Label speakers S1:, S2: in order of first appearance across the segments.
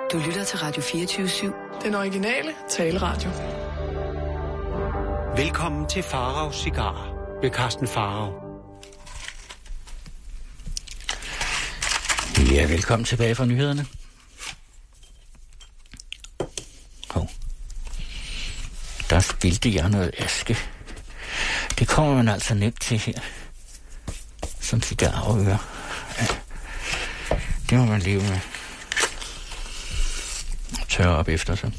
S1: Du lytter til Radio 24/7.
S2: Den originale taleradio.
S3: Velkommen til Faraos Cigarer ved Carsten Farao.
S4: Ja, velkommen tilbage fra nyhederne. Der spildte jeg noget aske. Det kommer man altså nemt til her. Som cigarrører. Ja. Det må man leve med. Tørre op efter sig.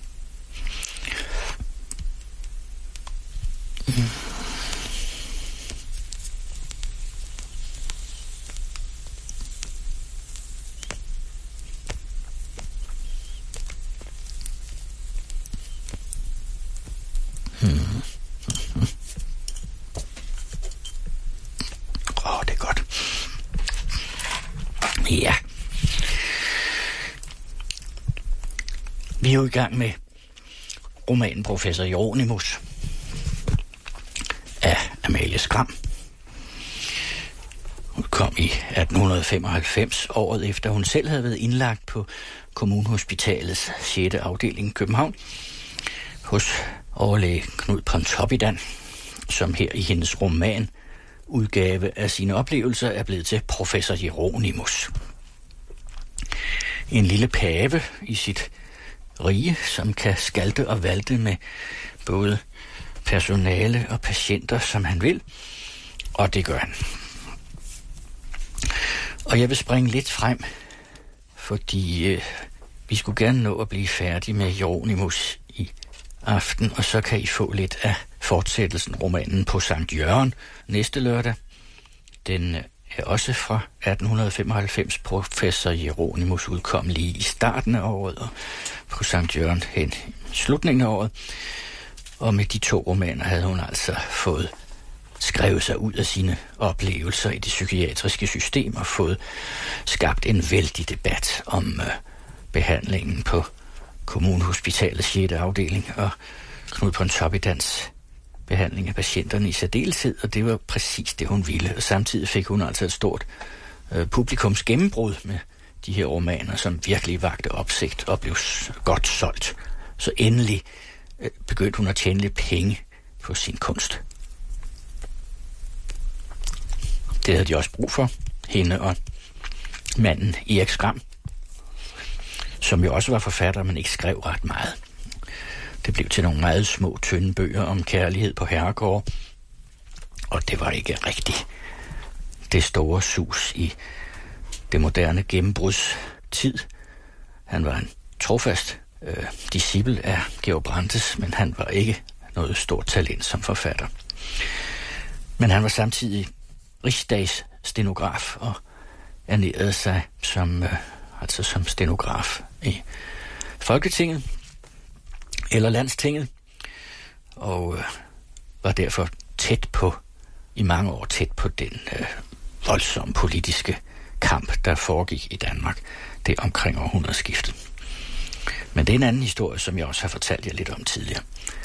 S4: Det er godt. Ja. Vi er jo i gang med romanen Professor Hieronymus af Amalie Skram. Hun kom i 1895, året efter hun selv havde været indlagt på Kommunehospitalets 6. afdeling i København, hos overlæge Knud Pontoppidan, som her i hendes roman udgave af sine oplevelser er blevet til Professor Hieronymus. En lille pave i sit rige, som kan skalte og valte med både personale og patienter, som han vil, og det gør han. Og jeg vil springe lidt frem, fordi vi skulle gerne nå at blive færdige med Hieronymus i aften, og så kan I få lidt af fortsættelsen, romanen på Sankt Jørgen, næste lørdag. Den er også fra 1895. Professor Hieronymus udkom lige i starten af året, og på Sankt Jørgen hen i slutningen af året. Og med de 2 romaner havde hun altså fået skrevet sig ud af sine oplevelser i det psykiatriske system og fået skabt en vældig debat om behandlingen på Kommunehospitalets 6. afdeling og Knud Pontoppidans behandling af patienterne i særdeleshed, og det var præcis det, hun ville. Og samtidig fik hun altså et stort publikums gennembrud med de her romaner, som virkelig vagte opsigt og blev godt solgt. Så endelig begyndte hun at tjene lidt penge på sin kunst. Det havde de også brug for, hende og manden Erik Skram, som jo også var forfatter, men ikke skrev ret meget. Det blev til nogle meget små, tynde bøger om kærlighed på herregård, og det var ikke rigtigt det store sus i det moderne gennembrudstid. Han var en trofast disciple af Georg Brandes, men han var ikke noget stort talent som forfatter. Men han var samtidig rigsdagsstenograf og ernærede sig som stenograf i Folketinget eller Landstinget, og var derfor i mange år tæt på den voldsomme politiske kamp, der foregik i Danmark det omkring århundredeskiftet. Men det er en anden historie, som jeg også har fortalt jer lidt om tidligere.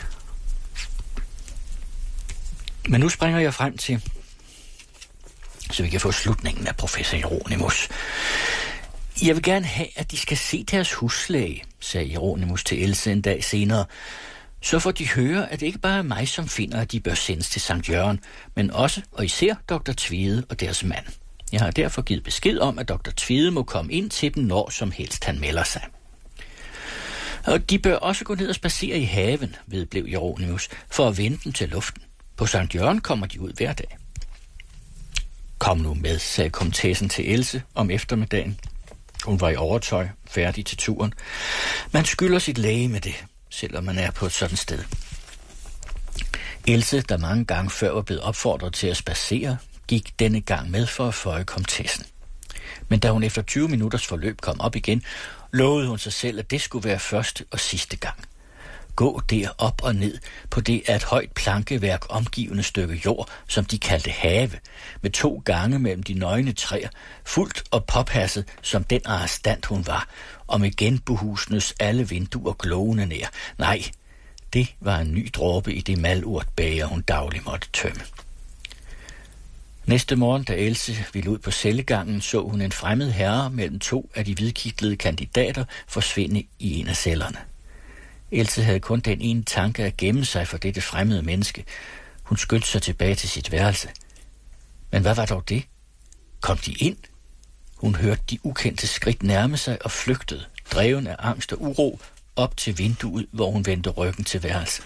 S4: Men nu springer jeg frem til, så vi kan få slutningen af Professor Hieronymus. Jeg vil gerne have, at de skal se deres huslæge, sagde Hieronymus til Else en dag senere. Så får de høre, at det ikke bare er mig, som finder, at de bør sendes til Sankt Jørgen, men også og især dr. Tvede og deres mand. Jeg har derfor givet besked om, at dr. Tvede må komme ind til dem, når som helst han melder sig. Og de bør også gå ned og spacere i haven, vedblev Hieronymus, for at vende dem til luften. På Sankt Jørgen kommer de ud hver dag. Kom nu med, sagde komtessen til Else om eftermiddagen. Hun var i overtøj, færdig til turen. Man skylder sit læge med det, selvom man er på et sådan sted. Else, der mange gange før var blevet opfordret til at spacere, gik denne gang med for at føje komtessen. Men da hun efter 20 minutters forløb kom op igen, lovede hun sig selv, at det skulle være første og sidste gang. Gå der op og ned på det af et højt plankeværk omgivende stykke jord, som de kaldte have, med 2 gange mellem de nøgne træer, fuldt og påpasset som den arrestant hun var, og med genbohusenes alle vinduer glående nær. Nej, det var en ny dråbe i det malurt bager, hun daglig måtte tømme. Næste morgen, da Else ville ud på cellegangen, så hun en fremmed herre mellem 2 af de hvidkitlede kandidater forsvinde i en af cellerne. Else havde kun den ene tanke at gemme sig for dette fremmede menneske. Hun skyndte sig tilbage til sit værelse. Men hvad var dog det? Kom de ind? Hun hørte de ukendte skridt nærme sig og flygtede, dreven af angst og uro, op til vinduet, hvor hun vendte ryggen til værelset.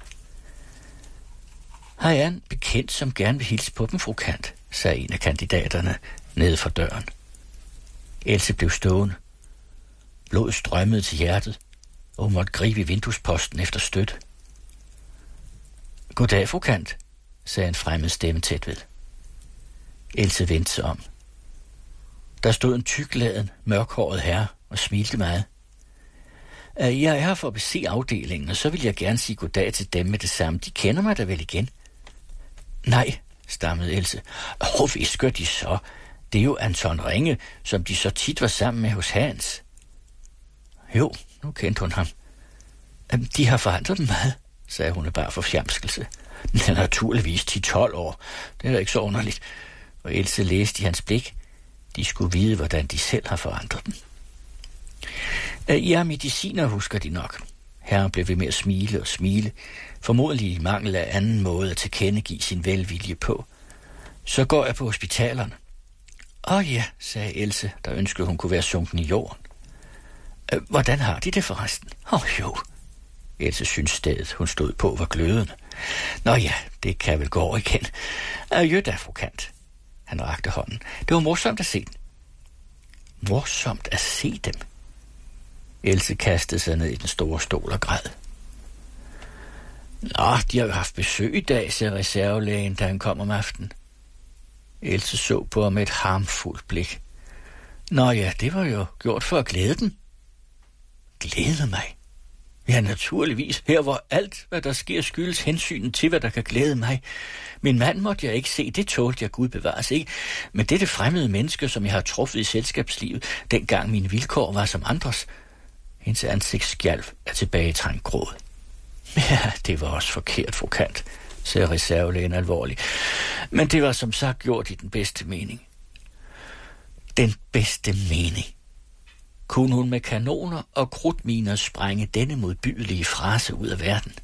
S4: Har jeg en bekendt, som gerne vil hilse på dem, fru Kant, sagde en af kandidaterne nede for døren. Else blev stående. Blodet strømmede til hjertet, og hun måtte gribe i vinduesposten efter støtte. Goddag, fru Kant, sagde en fremmed stemme tæt ved. Else vendte sig om. Der stod en tykladen, mørkhåret herre og smilte meget. Jeg er her for at bese afdelingen, og så vil jeg gerne sige goddag til dem med det samme. De kender mig da vel igen? Nej, stammede Else. Vist gør de så. Det er jo Anton Ringe, som de så tit var sammen med hos Hans. Jo, nu kendte hun ham. De har forandret dem meget, sagde hun bare for fjamskelse. Naturligvis 10-12 år. Det er da ikke så underligt. Og Else læste i hans blik. De skulle vide, hvordan de selv har forandret dem. Ja, mediciner husker de nok. Herren blev ved med at smile og smile, formodentlig i mangel af anden måde at tilkendegive sin velvilje på. Så går jeg på hospitalerne. Ja, sagde Else, der ønskede hun kunne være sunken i jorden. Hvordan har de det forresten? Jo. Else syntes stedet, hun stod på, var glødende. Nå ja, det kan vel gå over igen. Adjø da, fru Kant. Han rakte hånden. Det var morsomt at se den. Morsomt at se dem? Else kastede sig ned i den store stol og græd. Nå, de har jo haft besøg i dag, sagde reservelægen, da han kom om aftenen. Else så på ham med et harmfuldt blik. Nå ja, det var jo gjort for at glæde dem. Glæde mig? Ja, naturligvis. Her hvor alt, hvad der sker, skyldes hensynen til, hvad der kan glæde mig. Min mand måtte jeg ikke se, det tålte jeg Gud bevares ikke. Men dette fremmede menneske, som jeg har truffet i selskabslivet, dengang mine vilkår var som andres. Hendes ansigt skjalv af tilbagetrængt gråd. Ja, det var også forkert, fru Kant, sagde reservelægen alvorligt. Men det var som sagt gjort i den bedste mening. Den bedste mening. Kunne hun med kanoner og krudtminer sprænge denne modbydelige frase ud af verden?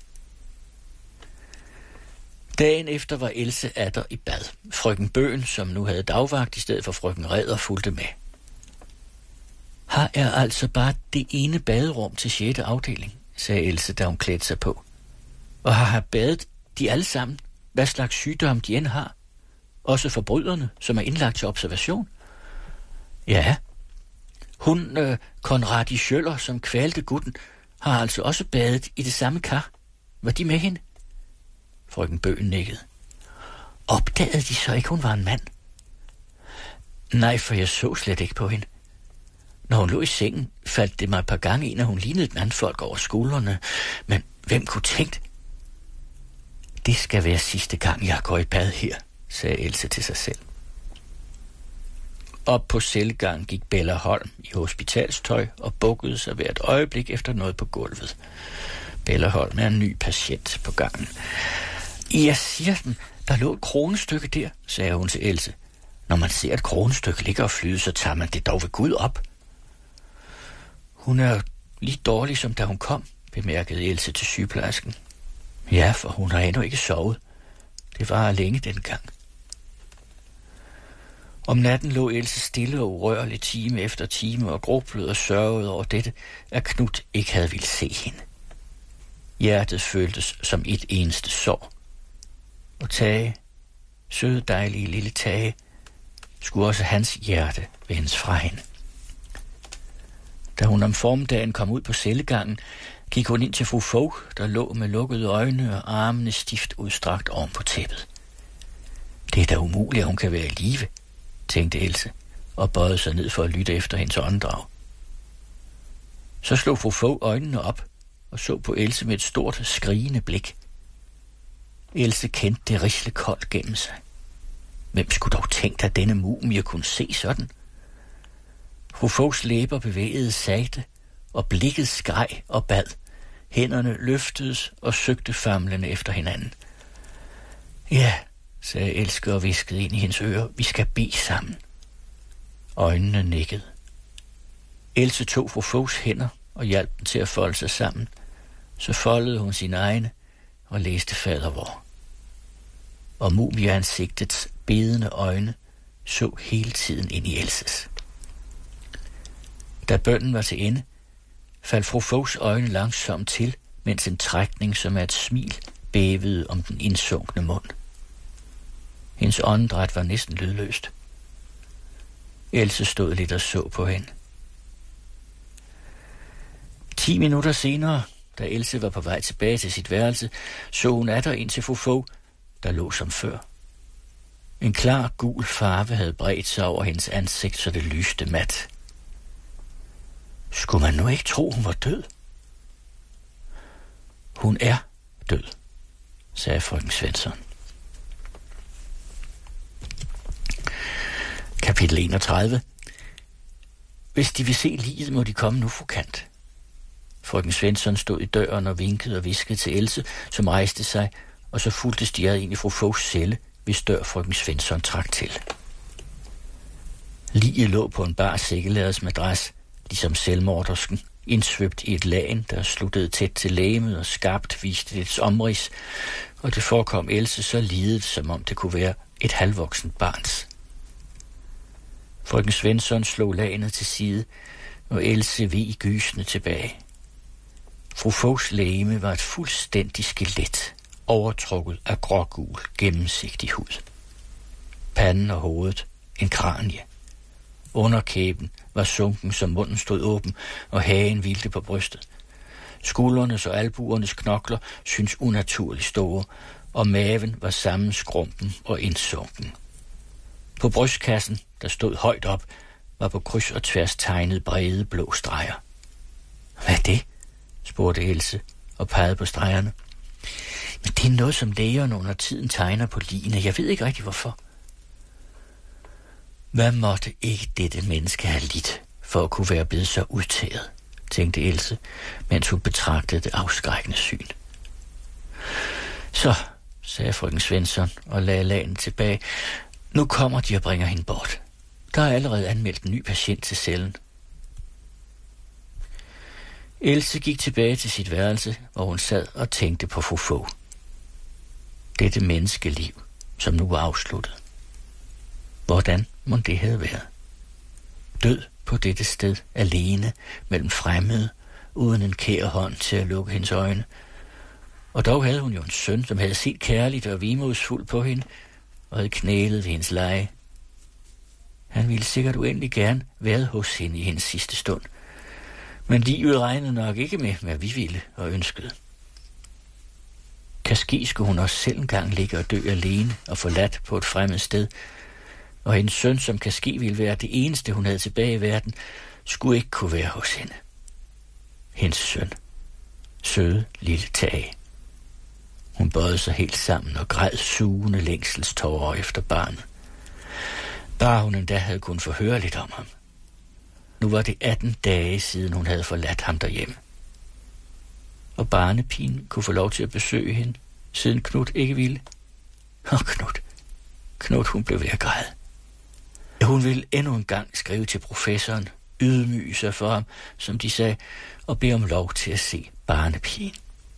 S4: Dagen efter var Else atter i bad. Frøken Bøen, som nu havde dagvagt i stedet for frøken Redder, fulgte med. Her er altså bare det ene baderum til 6. afdeling, sagde Else, da hun klædte sig på. Og har badet de alle sammen, hvad slags sygdom de end har. Også forbryderne, som er indlagt til observation. Ja, hun, Konradi Schøller, som kvalte gutten, har altså også badet i det samme kar. Var de med hende? Frøken Bøen nikkede. Opdagede de så ikke, hun var en mand? Nej, for jeg så slet ikke på hende. Når hun lå i sengen, faldt det mig et par gange ind, at hun lignede et mandfolk over skuldrene. Men hvem kunne tænke? Det skal være sidste gang, jeg går i bad her, sagde Else til sig selv. Op på cellegangen gik Bella Holm i hospitalstøj og bukkede sig hvert øjeblik efter noget på gulvet. Bella Holm er en ny patient på gangen. Jeg siger den, der lå et kronestykke der, sagde hun til Else. Når man ser et kronestykke ligge og flyde, så tager man det dog ved Gud op. Hun er lige dårlig, som da hun kom, bemærkede Else til sygeplejersken. Ja, for hun har endnu ikke sovet. Det var længe dengang. Om natten lå Else stille og urørlig time efter time og grublede og sørgede over dette, at Knut ikke havde ville se hende. Hjertet føltes som et eneste sår. Og Tage, søde dejlige lille Tage, skulle også hans hjerte vendes fra hende. Da hun om formiddagen kom ud på cellegangen, gik hun ind til fru Fogh, der lå med lukkede øjne og armene stift udstrakt oven på tæppet. Det er da umuligt, at hun kan være i live, tænkte Else, og bøjede sig ned for at lytte efter hendes åndedrag. Så slog fru Fogh øjnene op og så på Else med et stort, skrigende blik. Else kendte det risle koldt gennem sig. Hvem skulle dog tænke, at denne mumie kunne se sådan? Fru Foghs læber bevægede sagte, og blikket skreg og bad. Hænderne løftedes og søgte famlende efter hinanden. Ja, sagde Elske og viskede ind i hendes ører. Vi skal bede sammen. Øjnene nikkede. Else tog fru Foghs hænder og hjalp den til at folde sig sammen. Så foldede hun sine egne og læste fader vor. Og mumieansigtets bedende øjne så hele tiden ind i Elses. Da bønnen var til ende, faldt fru Foghs øjne langsomt til, mens en trækning som er et smil bævede om den indsunkne mund. Hendes åndedræt var næsten lydløst. Else stod lidt og så på hende. 10 minutter senere, da Else var på vej tilbage til sit værelse, så hun atter ind til fru Fogh, der lå som før. En klar gul farve havde bredt sig over hendes ansigt, så det lyste mat. Skulle man nu ikke tro, hun var død? Hun er død, sagde frøken Svensson. Kapitel 31. Hvis de vil se liget, må de komme nu, fru Kant. Frøken Svensson stod i døren og vinkede og viskede til Else, som rejste sig, og så fulgte stirret ind i fru Foghs celle, hvis dør frøken Svensson trak til. Liget lå på en bar sækkelærreds madras, ligesom selvmordersken, indsvøbt i et lagen, der sluttede tæt til legemet og skarpt viste dets omrids, og det forekom Else så lidet, som om det kunne være et halvvoksent barns. Frøken Svensson slog lagenet til side, og Else veg gysende tilbage. Fru Foghs legeme var et fuldstændigt skelet, overtrukket af grågul, gennemsigtig hud. Panden og hovedet en kranie. Underkæben var sunken, som munden stod åben, og hagen hvilte på brystet. Skuldernes og albuernes knokler syntes unaturligt store, og maven var sammenskrumpen og indsunken. På brystkassen, der stod højt op, var på kryds og tværs tegnet brede blå streger. Hvad er det? Spurgte Else og pegede på stregerne. Men det er noget, som lægerne under tiden tegner på ligene. Jeg ved ikke rigtig hvorfor. Hvad måtte ikke dette menneske have lidt, for at kunne være blevet så udtaget, tænkte Else, mens hun betragtede det afskrækkende syn. Så, sagde frøken Svensson og lagde lagen tilbage. Nu kommer de og bringer hende bort. Der er allerede anmeldt en ny patient til cellen. Else gik tilbage til sit værelse, hvor hun sad og tænkte på fru Fogh. Dette menneskeliv, som nu var afsluttet. Hvordan må det have været? Død på dette sted, alene, mellem fremmede, uden en kær hånd til at lukke hendes øjne. Og dog havde hun jo en søn, som havde set kærligt og vemodsfuldt på hende, og havde knælet ved hendes leje. Han ville sikkert uendelig gerne være hos hende i hendes sidste stund. Men livet regnede nok ikke med, hvad vi ville og ønskede. Kanskje skulle hun også selv engang ligge og dø alene og forladt på et fremmed sted, og hendes søn, som kanskje ville være det eneste, hun havde tilbage i verden, skulle ikke kunne være hos hende. Hendes søn. Søde lille Tage. Hun bøjede sig helt sammen og græd sugende længselstårer efter barnet. Bare hun endda havde kunnet få høre lidt om ham. Nu var det 18 dage siden, hun havde forladt ham derhjemme. Og barnepigen kunne få lov til at besøge hende, siden Knut ikke ville. Og Knut, hun blev ved at græde. Hun ville endnu en gang skrive til professoren, ydmyge sig for ham, som de sagde, og bede om lov til at se barnepigen.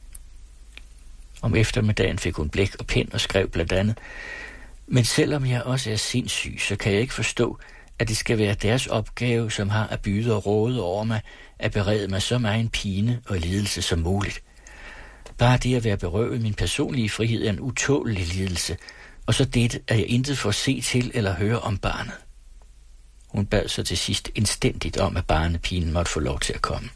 S4: Om eftermiddagen fik hun blæk og pen og skrev blandt andet: Men selvom jeg også er sindssyg, så kan jeg ikke forstå, at det skal være deres opgave, som har at byde og råde over mig, at berede mig så meget en pine og lidelse som muligt. Bare det at være berøvet min personlige frihed er en utålelig lidelse, og så dette, at jeg intet får se til eller høre om barnet. Hun bad så til sidst indstændigt om, at barnepigen måtte få lov til at komme.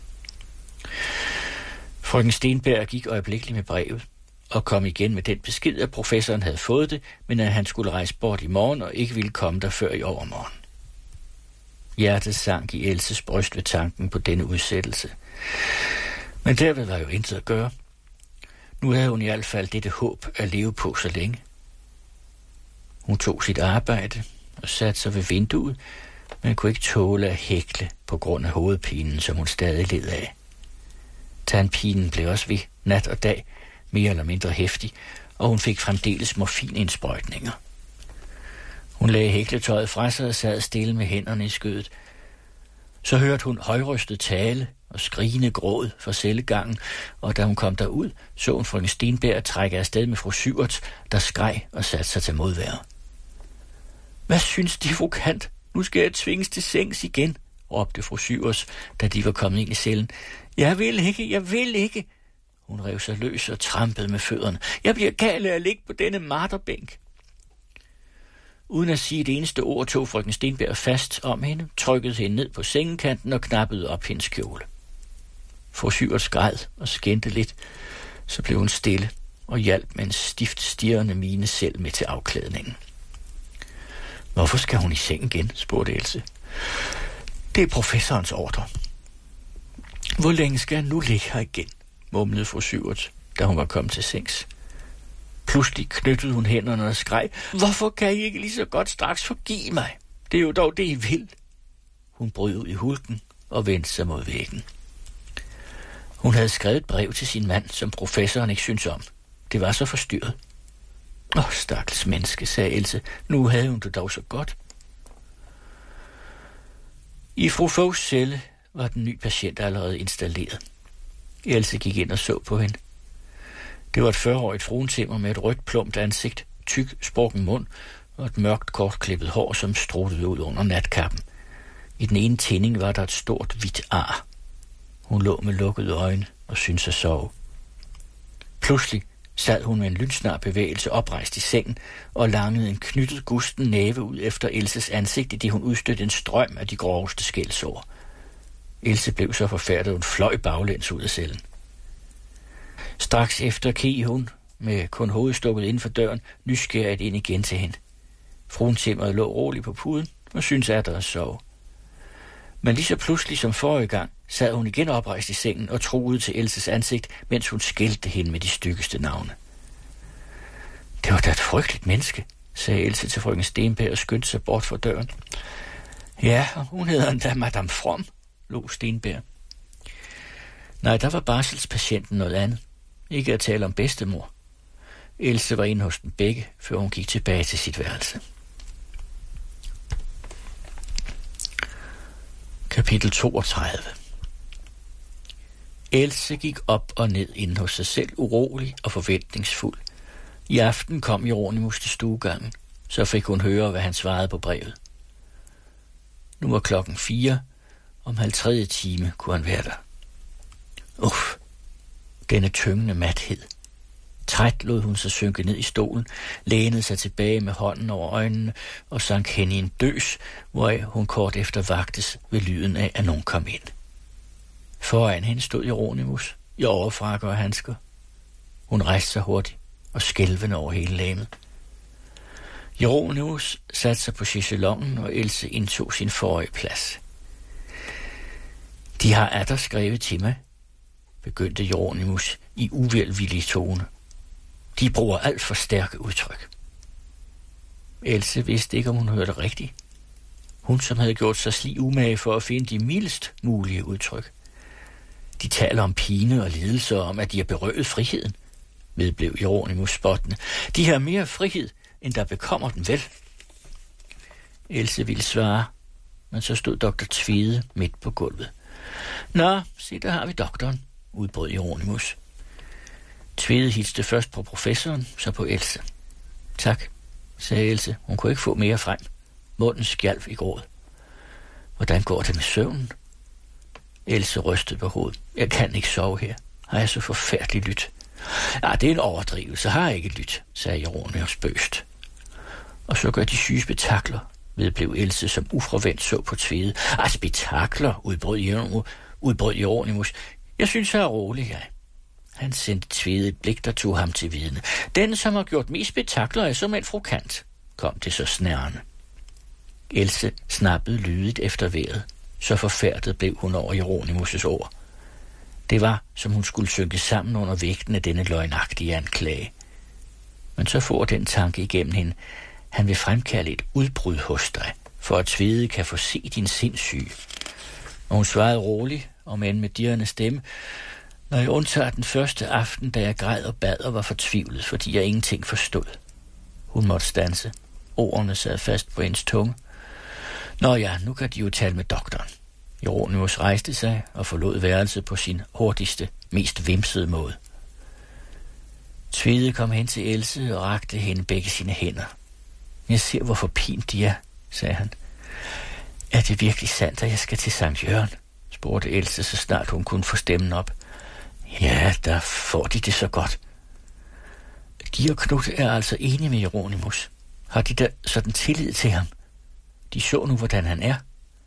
S4: Frøken Stenberg gik øjeblikkeligt med brevet og kom igen med den besked, at professoren havde fået det, men at han skulle rejse bort i morgen og ikke ville komme der før i overmorgen. Hjertet sank i Elses bryst ved tanken på denne udsættelse. Men derved var jo intet at gøre. Nu havde hun i hvert fald dette håb at leve på så længe. Hun tog sit arbejde og satte sig ved vinduet, men kunne ikke tåle at hækle på grund af hovedpinen, som hun stadig led af. Tandpinen blev også ved nat og dag mere eller mindre heftig, og hun fik fremdeles morfinindsprøjtninger. Hun lagde hækletøjet fra sig og sad stille med hænderne i skødet. Så hørte hun højrystet tale og skrigende gråd fra cellegangen, og da hun kom derud, så hun frøken Stenberg trække afsted med fru Syvert, der skreg og satte sig til modvær. Hvad synes de, fru Kant? Nu skal jeg tvinges til sengs igen, råbte fru Syvers, da de var kommet ind i cellen. Jeg vil ikke. Hun rev sig løs og trampede med fødderne. Jeg bliver gal af at ligge på denne marterbænk. Uden at sige det eneste ord, tog frøken Stenberg fast om hende, trykkede hende ned på sengekanten og knappede op hendes kjole. Fru Syvert græd og skændte lidt, så blev hun stille og hjalp med en stift stirrende mine selv med til afklædningen. Hvorfor skal hun i seng igen, spurgte Else. Det er professorens ordre. Hvor længe skal jeg nu ligge her igen, mumlede fru Syvert, da hun var kommet til sengs. Pludselig knyttede hun hænderne og skreg, hvorfor kan I ikke lige så godt straks forgive mig? Det er jo dog det, I vil. Hun brød ud i hulken og vendte sig mod væggen. Hun havde skrevet et brev til sin mand, som professoren ikke syntes om. Det var så forstyrret. Stakkels menneske, sagde Else. Nu havde hun det dog så godt. I fru Foghs celle var den nye patient allerede installeret. Else gik ind og så på hende. Det var et 40-årigt fruentimmer med et rødt plumpt ansigt, tyk, sprukken mund og et mørkt, kortklippet hår, som struttede ud under natkappen. I den ene tinding var der et stort, hvidt ar. Hun lå med lukkede øjne og syntes at sove. Pludselig sad hun med en lynsnar bevægelse oprejst i sengen og langede en knyttet gusten næve ud efter Elses ansigt, i det hun udstødte en strøm af de groveste skældsord. Else blev så forfærdet, hun fløj baglæns ud af cellen. Straks efter kig hun, med kun hovedet stukket inden for døren, nysgerrigt ind igen til hende. Fruentimmeret lå roligt på puden og syntes atter at sove. Men lige så pludselig som forrige gang, sad hun igen oprejst i sengen og truede til Elses ansigt, mens hun skældte hende med de styggeste navne. Det var da et frygteligt menneske, sagde Else til frøken Stenberg og skyndte sig bort fra døren. Ja, hun hedder endda Madame From, lå Stenberg. Nej, der var barselspatienten noget andet. Ikke at tale om bedstemor. Else var inde hos dem begge, før hun gik tilbage til sit værelse. Kapitel 32. Else gik op og ned inde hos sig selv, urolig og forventningsfuld. I aften kom Jeronimus til stuegangen, så fik hun høre, hvad han svarede på brevet. Nu var 4:00, om 3:30 time kunne han være der. Denne tyngende mathed. Træt lod hun sig synke ned i stolen, lænede sig tilbage med hånden over øjnene og sank hen i en døs, hvor hun kort efter vagtes ved lyden af, at nogen kom ind. Foran hende stod Jeronimus i overfrakker og handsker. Hun rejste sig hurtigt og skælvende over hele legemet. Jeronimus satte sig på chaiselongen, og Else indtog sin forrige plads. De har atter skrevet til mig, begyndte Jeronimus i uvelvillig tone. De bruger alt for stærke udtryk. Else vidste ikke, om hun hørte rigtigt. Hun, som havde gjort sig slig umage for at finde de mildest mulige udtryk. De taler om pine og lidelse og om, at de har berøvet friheden, vedblev Jeronimus spottende. De har mere frihed, end der bekommer den vel. Else ville svare, men så stod doktor Tvede midt på gulvet. Nå, se, der har vi doktoren, udbrød Jeronimus. Tvede hilste først på professoren, så på Else. Tak, sagde Else. Hun kunne ikke få mere frem. Munden skjalv i gråd. Hvordan går det med søvnen? Else rystede på hovedet. Jeg kan ikke sove her. Har jeg så forfærdeligt lyt? Ja, det er en overdrivelse. Har jeg ikke lyt, sagde Jeronimus bøst. Og så gør de syge spektakler, vedblev Else, som ufravendt så på Tvede. Spektakler, udbrød Jeronimus. Jeg synes, jeg er rolig, jeg. Han sendte Tvede et blik, der tog ham til vidne. Den, som har gjort mest spektakler, er som en fru Kant, kom det så snærende. Else snappede lydigt efter vejret. Så forfærdet blev hun over Jeronimus' ord. Det var, som hun skulle synke sammen under vægten af denne løgnagtige anklage. Men så får den tanke igennem hende. Han vil fremkalde et udbrud hos dig, for at Tvede kan få se din sindssyge. Og hun svarede roligt, om end med dirrende stemme. Når jeg undtager den første aften, da jeg græd og bad og var fortvivlet, fordi jeg ingenting forstod. Hun måtte standse. Ordene sad fast på hendes tunge. Nå ja, nu kan de jo tale med doktoren. Jeronimus rejste sig og forlod værelset på sin hurtigste, mest vimsede måde. Tvede kom hen til Else og rakte hende begge sine hænder. Jeg ser, hvor forpint de er, sagde han. Er det virkelig sandt, at jeg skal til Sankt Jørgen? Spurgte Else, så snart hun kunne få stemmen op. Ja, der får de det så godt. De og Knut er altså enige med Jeronimus. Har de da sådan tillid til ham? De så nu, hvordan han er.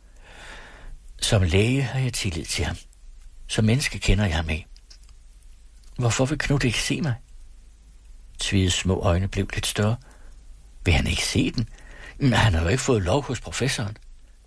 S4: Som læge har jeg tillid til ham. Som menneske kender jeg ham af. Hvorfor vil Knut ikke se mig? Tvedes små øjne blev lidt større. Vil han ikke se den? Men han har jo ikke fået lov hos professoren.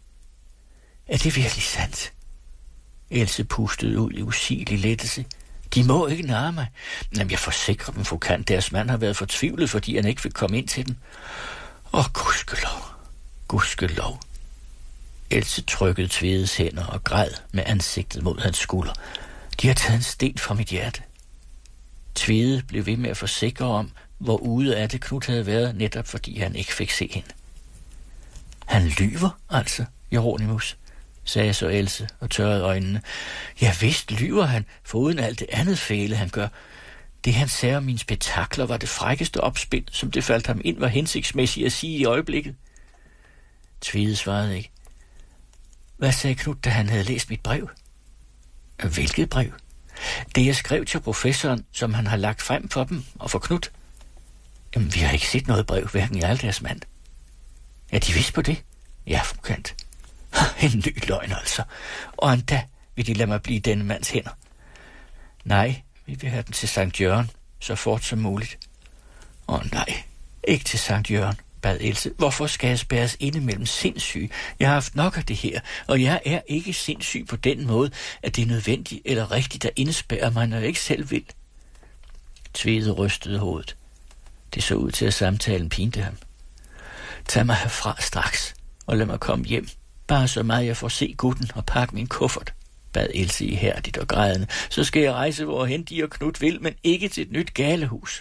S4: Er det virkelig sandt? Else pustede ud i usigelig lettelse. De må ikke narre mig. Jamen, jeg forsikrer dem, Foucant. Deres mand har været fortvivlet, fordi han ikke fik komme ind til den. Gudskelov. Gudskelov. Else trykkede Tvedes hænder og græd med ansigtet mod hans skulder. De har taget en sten fra mit hjerte. Tvede blev ved med at forsikre om, hvor ude af det Knut havde været, netop fordi han ikke fik se hende. Han lyver altså, Jeronimus, sagde så Else og tørrede øjnene. Ja, vist lyver han, foruden alt det andet fæle, han gør. Det, han sagde om mine spektakler, var det frækkeste opspind, som det faldt ham ind, var hensigtsmæssigt at sige i øjeblikket. Tvede svarede ikke. Hvad sagde Knut, da han havde læst mit brev? Hvilket brev? Det, jeg skrev til professoren, som han har lagt frem for dem og for Knut. Jamen, vi har ikke set noget brev, hverken jeg eller deres mand. Er de vidst på det? Ja, Foucant. En ny løgn altså. Og endda vil de lade mig blive denne mands hænder. Nej, vi vil have den til Sankt Jørgen, så fort som muligt. Nej, ikke til Sankt Jørgen, bad Else. Hvorfor skal jeg spærres inde mellem sindssyge? Jeg har haft nok af det her, og jeg er ikke sindssyg på den måde, at det er nødvendigt eller rigtigt at indespærre mig, når jeg ikke selv vil. Tvede rystede hovedet. Det så ud til, at samtalen pinte ham. Tag mig herfra straks, og lad mig komme hjem. Bare så meget jeg får se gutten og pakke min kuffert, bad Else ihærdigt og grædende. Så skal jeg rejse, hvorhen de og Knut vil, men ikke til et nyt galehus.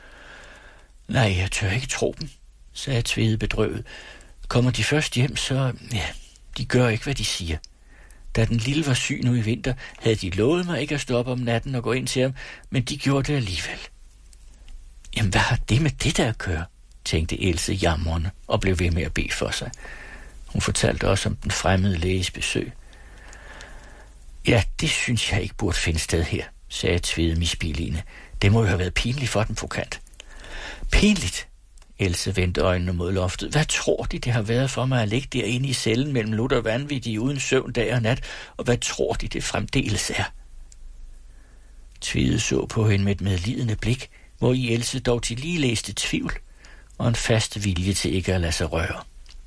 S4: Nej, jeg tør ikke tro dem, sagde Tvede bedrøvet. Kommer de først hjem, så... Ja, de gør ikke, hvad de siger. Da den lille var syg nu i vinter, havde de lovet mig ikke at stå op om natten og gå ind til ham, men de gjorde det alligevel. Jamen, hvad har det med det der at gøre? Tænkte Else jamrende og blev ved med at bede for sig. Hun fortalte også om den fremmede læges besøg. Ja, det synes jeg ikke burde finde sted her, sagde Tvede misbilligende. Det må jo have været pinligt for den, Foucant. Pinligt? Else vendte øjnene mod loftet. Hvad tror de, det har været for mig at ligge derinde i cellen mellem lutter vanvittige uden søvn dag og nat, og hvad tror de, det fremdeles er? Tvede så på hende med et medlidende blik, hvor i Else dog til lige læste tvivl og en fast vilje til ikke at lade sig røre.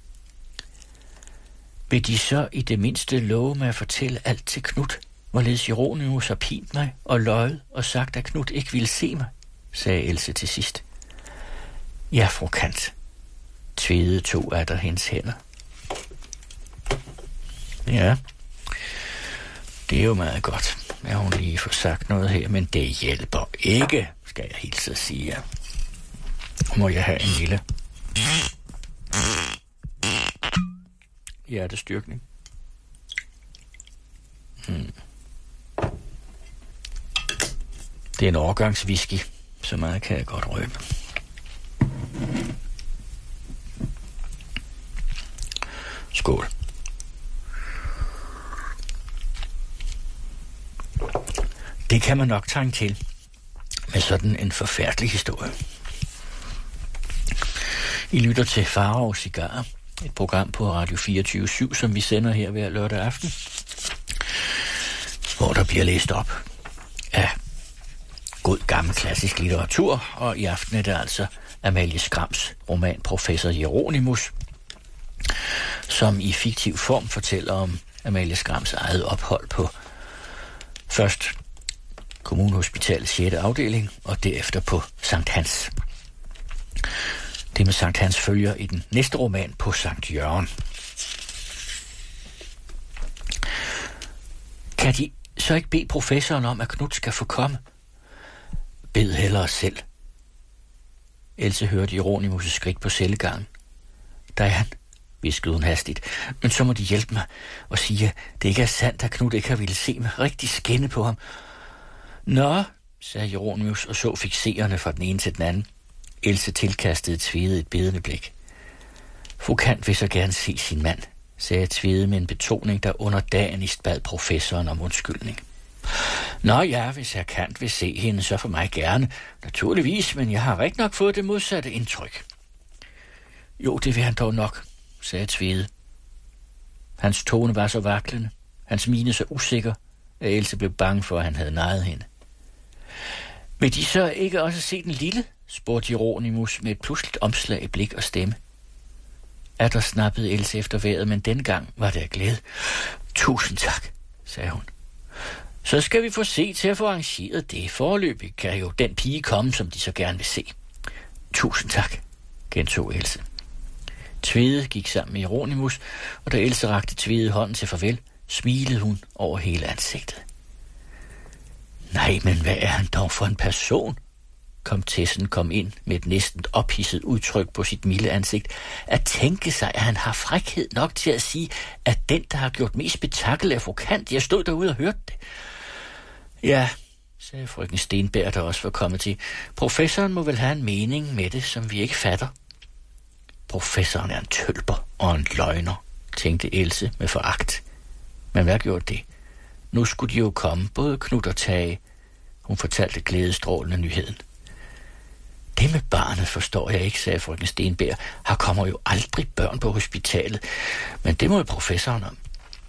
S4: Vil de så i det mindste love mig at fortælle alt til Knut, hvorledes Jeronimus har pint mig og løjet og sagt, at Knut ikke ville se mig, sagde Else til sidst. Ja, Foucant. Tvede tog atter hendes hænder. Ja, det er jo meget godt, at hun lige får sagt noget her, men det hjælper ikke, skal jeg hilse at sige. Må jeg have en lille hjertestyrkning? Det er en årgangswhisky, så meget kan jeg godt røbe. Skål. Det kan man nok trænge til med sådan en forfærdelig historie. I lytter til Farao Cigarer, et program på Radio 24/7, som vi sender her hver lørdag aften, hvor der bliver læst op af god gammel klassisk litteratur, og i aften er det altså Amalie Skrams roman Professor Jeronimus, som i fiktiv form fortæller om Amalie Skrams eget ophold på først Kommunehospitalets 6. afdeling, og derefter på Sankt Hans. Det med Sankt Hans følger i den næste roman på Sankt Jørgen. Kan de så ikke bede professoren om, at Knud skal få komme? Bed hellere selv. Else hørte Hieronymus' skridt på cellegangen. Der er han, viskede hun hastigt. Men så må de hjælpe mig og sige, at det ikke er sandt, at Knud ikke har ville se mig rigtig skænde på ham. Nå, sagde Hieronymus og så fikserende fra den ene til den anden. Else tilkastede Tvede et bedende blik. Fru Kant vil så gerne se sin mand, sagde Tvede med en betoning, der under dagen bad professoren om undskyldning. Nå ja, hvis jeg Kant vil se hende, så for mig gerne. Naturligvis, men jeg har rigtig nok fået det modsatte indtryk. Jo, det vil han dog nok, sagde Tvede. Hans tone var så vaklende, hans mine så usikker, at Else blev bange for, at han havde nejet hende. Vil de så ikke også se den lille? Spurgte Hieronymus med et pludseligt omslag i blik og stemme. Atter snappede Else efter vejret, men dengang var det af glæde. Tusind tak, sagde hun. Så skal vi få se til at få arrangeret det. Foreløbig kan jo den pige komme, som de så gerne vil se. Tusind tak, gentog Else. Tvede gik sammen med Hieronymus, og da Else rakte Tvede hånden til farvel, smilede hun over hele ansigtet. Nej, men hvad er han dog for en person? Komtessen kom ind med et næsten ophidset udtryk på sit milde ansigt. At tænke sig, at han har frækhed nok til at sige, at den, der har gjort mest spektakel, er fru Kant. Jeg stod derude og hørte det. Ja, sagde frøken Stenberg, der også var kommet til. Professoren må vel have en mening med det, som vi ikke fatter. Professoren er en tølper og en løgner, tænkte Else med foragt. Men hvad gjorde det? Nu skulle de jo komme, både Knud og Tage. Hun fortalte glædestrålende nyheden. Det med barnet forstår jeg ikke, sagde frøken Stenberg. Her kommer jo aldrig børn på hospitalet, men det må jo professoren om.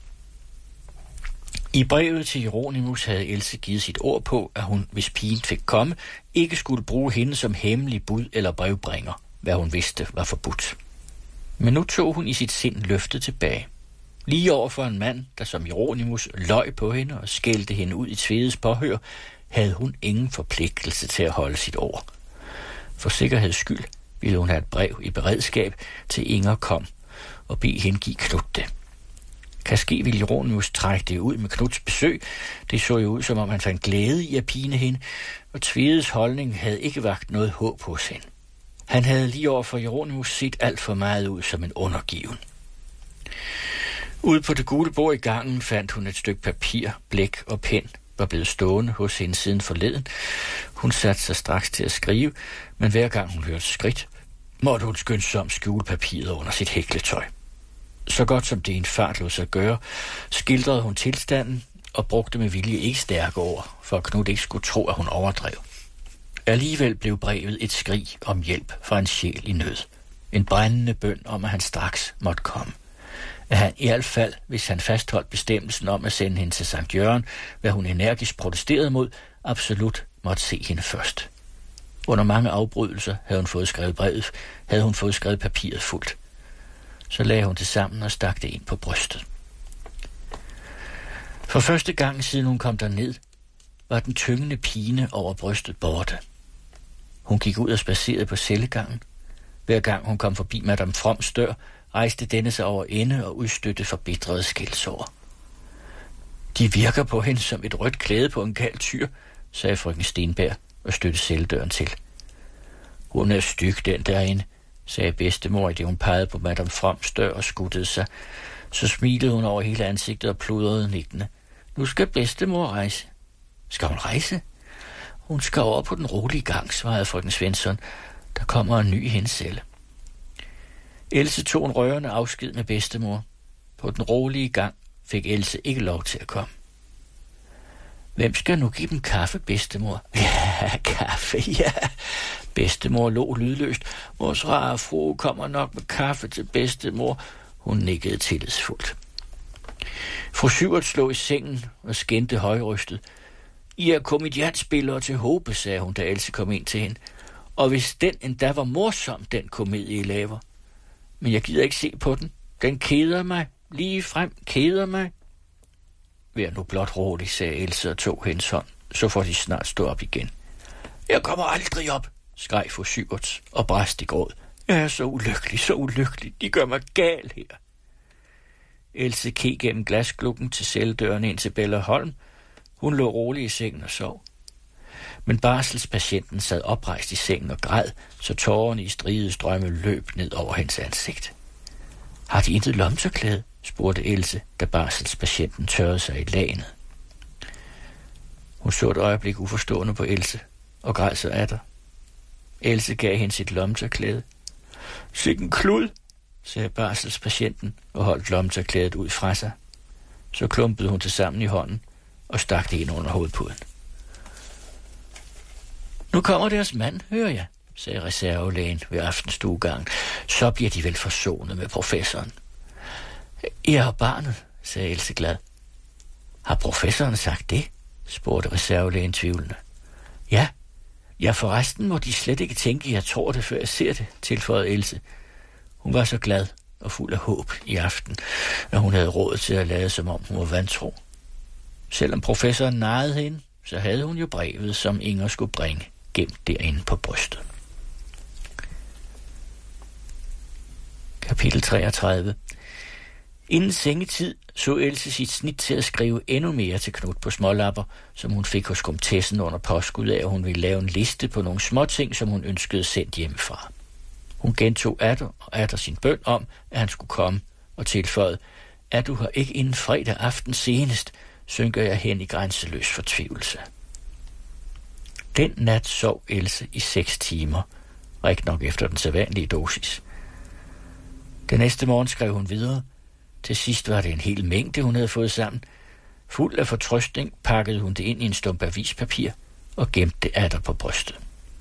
S4: I brevet til Hieronymus havde Else givet sit ord på, at hun, hvis pigen fik komme, ikke skulle bruge hende som hemmelig bud eller brevbringer, hvad hun vidste var forbudt. Men nu tog hun i sit sind løftet tilbage. Lige over for en mand, der som Hieronymus løj på hende og skældte hende ud i Tvedes påhør, havde hun ingen forpligtelse til at holde sit ord. For sikkerheds skyld ville hun have et brev i beredskab, til Inger kom, og bede hende give Knud det. Kanskje ville Hieronymus trække det ud med Knuds besøg. Det så jo ud, som om han fandt glæde i at pine hende, og Tvedes holdning havde ikke vakt noget håb hos hende. Han havde lige over for Hieronymus set alt for meget ud som en undergiven. Ude på det gule bord i gangen fandt hun et stykke papir, blæk og pen, var blevet stående hos hende siden forleden. Hun satte sig straks til at skrive, men hver gang hun hørte skridt, måtte hun skyndsomt skjule papiret under sit hækletøj. Så godt som det en fart lod sig gøre, skildrede hun tilstanden og brugte med vilje ikke stærke ord, for at Knud ikke skulle tro, at hun overdrev. Alligevel blev brevet et skrig om hjælp fra en sjæl i nød. En brændende bøn om, at han straks måtte komme. At han i hvert fald, hvis han fastholdt bestemmelsen om at sende hende til Sankt Jørgen, hvad hun energisk protesterede mod, absolut måtte se hende først. Under mange afbrydelser havde hun fået skrevet papiret fuldt. Så lagde hun det sammen og stak det ind på brystet. For første gang siden hun kom derned, var den tyngende pine over brystet borte. Hun gik ud og spacerede på cellegangen. Hver gang hun kom forbi Madame Froms dør, rejste denne sig over ende og udstødte forbitrede skældsår. De virker på hende som et rødt klæde på en gal tyr, sagde frøken Stenberg og stødte celledøren til. Hun er styg, den derinde, sagde bedstemor, i det hun pegede på Madame Froms dør og skuttede sig. Så smilede hun over hele ansigtet og pludrede nikkende. Nu skal bedstemor rejse. Skal hun rejse? Hun skal over på den rolige gang, svarede frøken Svensson. Der kommer en ny i hendes celle. Else tog en rørende afsked med bedstemor. På den rolige gang fik Else ikke lov til at komme. Hvem skal nu give dem kaffe, bedstemor? Ja, kaffe, ja. Bedstemor lå lydløst. Vores rare frue kommer nok med kaffe til bedstemor. Hun nikkede tillidsfuldt. Fru Syvert slog i sengen og skændte højrystet. I er komediantspillere til håbe, sagde hun, da Else kom ind til hende. Og hvis den endda var morsom, den komedie I laver. Men jeg gider ikke se på den. Den keder mig. Lige frem keder mig. Vær nu blot rolig, sagde Else og tog hendes hånd. Så får de snart stå op igen. Jeg kommer aldrig op, skreg fru Syverts og brast i gråd. Jeg er så ulykkelig, så ulykkelig. De gør mig gal her. Else kig gennem glasglukken til celledøren ind til Bella Holm, Hun lå rolig i sengen og sov. Men barselspatienten sad oprejst i sengen og græd, så tårerne i stride strømme løb ned over hendes ansigt. Har de intet lommetørklæde? Spurgte Else, da barselspatienten tørrede sig i lagenet. Hun så et øjeblik uforstående på Else og græd så atter. Else gav hende sit lommetørklæde. Sikken klud, sagde barselspatienten og holdt lommetørklædet ud fra sig. Så klumpede hun det sammen i hånden og stak det ind under hovedpuden. Nu kommer deres mand, hører jeg, sagde reservelægen ved aftenstuegangen. Så bliver de vel forsonet med professoren. Jeg har barnet, sagde Else glad. Har professoren sagt det? Spurgte reservelægen tvivlende. Ja, forresten må de slet ikke tænke, jeg tror det, før jeg ser det, tilføjede Else. Hun var så glad og fuld af håb i aften, når hun havde råd til at lade, som om hun var vantro. Selvom professoren narrede hende, så havde hun jo brevet, som Inger skulle bringe, gemt derinde på brystet. Kapitel 33. Inden sengetid så Else sit snit til at skrive endnu mere til Knud på smålapper, som hun fik hos komtessen under påskud af, at hun ville lave en liste på nogle småting, som hun ønskede sendt hjemmefra. Hun gentog atter sin bøn om, at han skulle komme, og tilføjede, at du har ikke inden fredag aften senest, synker jeg hen i grænseløs fortvivlelse. Den nat sov Else i 6 timer, rigtig nok efter den sædvanlige dosis. Den næste morgen skrev hun videre. Til sidst var det en hel mængde, hun havde fået sammen. Fuld af fortrøstning pakkede hun det ind i en stump avispapir og gemte det atter på brystet.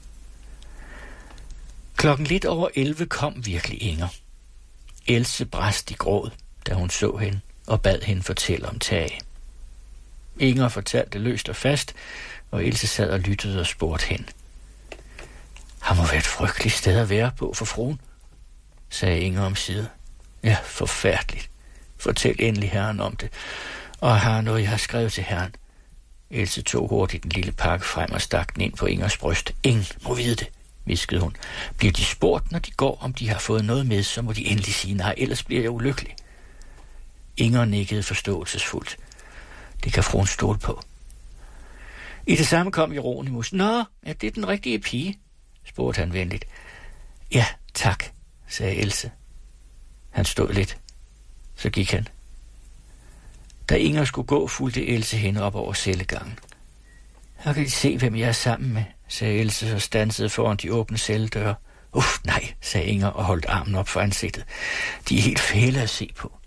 S4: 11:00 kom virkelig Inger. Else brast i gråd, da hun så hende og bad hende fortælle om Tage. Inger fortalte løst og fast, og Else sad og lyttede og spurgte hende. Han må være et frygteligt sted at være på for fruen, sagde Inger omsider. Ja, forfærdeligt. Fortæl endelig herren om det, og har noget, jeg har skrevet til herren. Else tog hurtigt den lille pakke frem og stak den ind på Ingers bryst. Ingen må vide det, viskede hun. Bliver de spurgt, når de går, om de har fået noget med, så må de endelig sige nej, ellers bliver jeg ulykkelig. Inger nikkede forståelsesfuldt. Det kan fruen stole på. I det samme kom Jeronimus. Nå, er det den rigtige pige? Spurgte han venligt. Ja, tak, sagde Else. Han stod lidt. Så gik han. Da Inger skulle gå, fulgte Else hende op over cellegangen. Her kan de se, hvem jeg er sammen med, sagde Else og stansede foran de åbne celledøre. Nej, sagde Inger og holdt armen op for ansigtet. De er helt fæle at se på.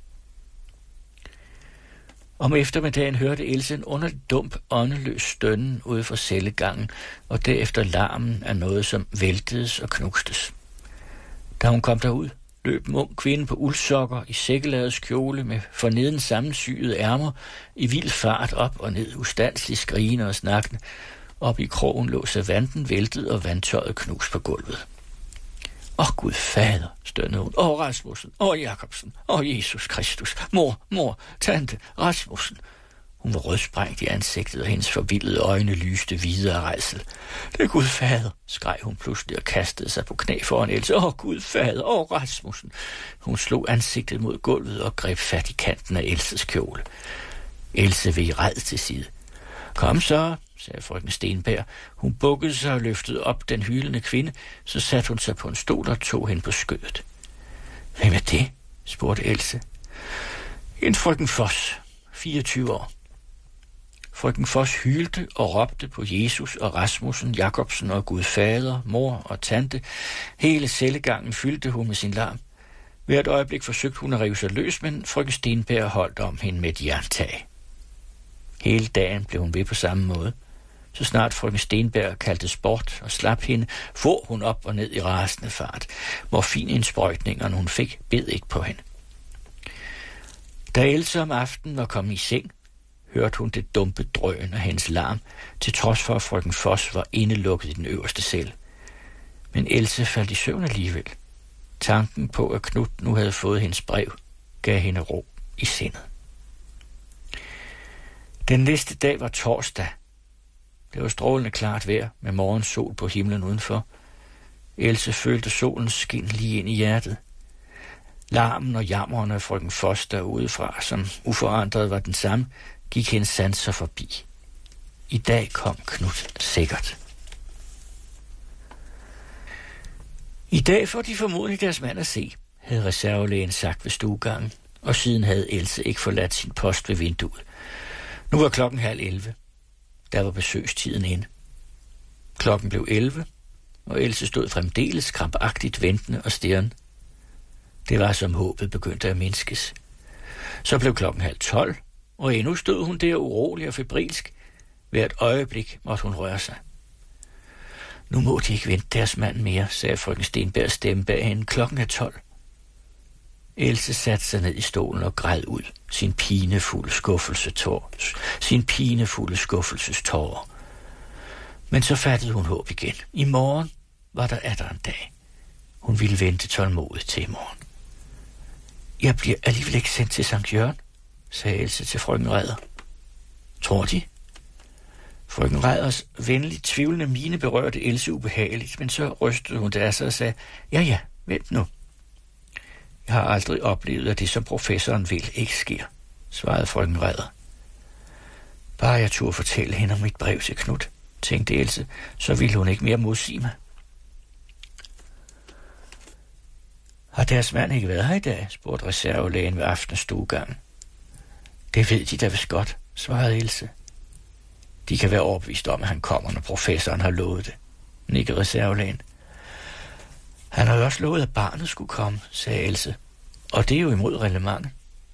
S4: Om eftermiddagen hørte Else en underlig dump, åndeløs stønnen ude for cellegangen, og derefter larmen af noget, som væltedes og knustes. Da hun kom derud, løb en ung kvinde på uldsokker i sækkeladets kjole med forneden sammensyede ærmer i vild fart op og ned, ustandsligt skrigende og snakkende. Op i krogen lå servanten væltet og vandtøjet knust på gulvet. Gud fader, stønnede hun. Rasmussen, Jacobsen, Jesus Kristus, mor, tante, Rasmussen. Hun var rødsprængt i ansigtet, og hendes forvildede øjne lyste hvide af rædsel. Det er Gud fader, skreg hun pludselig og kastede sig på knæ foran Else. Gud fader, Rasmussen. Hun slog ansigtet mod gulvet og greb fat i kanten af Elses kjole. Else veg ræd til side. Kom så, sagde frøken Stenberg. Hun bukkede sig og løftede op den hylende kvinde, så satte hun sig på en stol og tog hende på skødet. Hvem er det? Spurgte Else. En frøken Foss, 24 år. Frøken Foss hylte og råbte på Jesus og Rasmussen, Jacobsen og Gud fader, mor og tante. Hele cellegangen fyldte hun med sin larm. Hvert øjeblik forsøgte hun at rive sig løs, men frøken Stenberg holdt om hende med et jerntag. Hele dagen blev hun ved på samme måde. Så snart frøken Stenberg kaldte sport og slap hende, for hun op og ned i rasende fart. Morfinindsprøjtningerne hun fik, bed ikke på hende. Da Else om aftenen var kommet i seng, hørte hun det dumpe drøn af hendes larm, til trods for at frøken Foss var indelukket i den øverste celle. Men Else faldt i søvn alligevel. Tanken på, at Knud nu havde fået hendes brev, gav hende ro i sindet. Den næste dag var torsdag. Det var strålende klart vejr med morgensol på himlen udenfor. Else følte solens skin lige ind i hjertet. Larmen og jammeren af frøken Foss derudefra, som uforandret var den samme, gik hendes sanser forbi. I dag kom Knut sikkert. I dag får de formodentlig deres mand at se, havde reservelægen sagt ved stuegangen, og siden havde Else ikke forladt sin post ved vinduet. Nu var klokken 10:30. Der var besøgstiden inde. Klokken blev 11, og Else stod fremdeles krampagtigt ventende og stirrende. Det var som håbet begyndte at mindskes. Så blev klokken 11:30, og endnu stod hun der urolig og febrilsk. Hvert øjeblik måtte hun røre sig. Nu må de ikke vente deres mand mere, sagde frøken Stenbergs stemme bag hende. Klokken er 12. Else satte sig ned i stolen og græd ud sin pinefulde skuffelsestårer. Men så fattede hun håb igen. I morgen var der atter en dag. Hun ville vente tålmodigt til i morgen. Jeg bliver alligevel ikke sendt til Sankt Jørgen, sagde Else til frøken Redder. Tror de? Frøken Redders venligt tvivlende mine berørte Else ubehageligt, men så rystede hun det af sig og sagde, ja, vent nu. Jeg har aldrig oplevet, at det, som professoren vil, ikke sker, svarede frøken Redder. Bare jeg turde fortælle hende om mit brev til Knut, tænkte Else, så ville hun ikke mere modsige mig. Har deres mand ikke været her i dag, spurgte reservelægen ved aftens stuegangen. Det ved de da vist godt, svarede Else. De kan være overbevist om, at han kommer, når professoren har lovet det, nikkede reservelægen. Han har jo også lovet, at barnet skulle komme, sagde Else, og det er jo imod reglementet.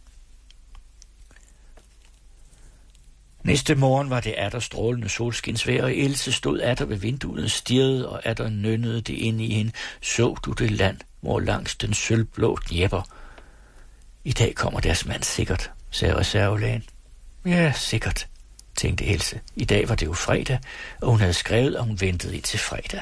S4: Næste morgen var det atter strålende solskinsvejr, og Else stod atter ved vinduet og stirrede, og atter nynnede det inde i hende. Så du det land, hvor langs den sølvblå Dnepr? I dag kommer deres mand sikkert, sagde reservelægen. Ja, sikkert, tænkte Else. I dag var det jo fredag, og hun havde skrevet, at hun ventede indtil fredag.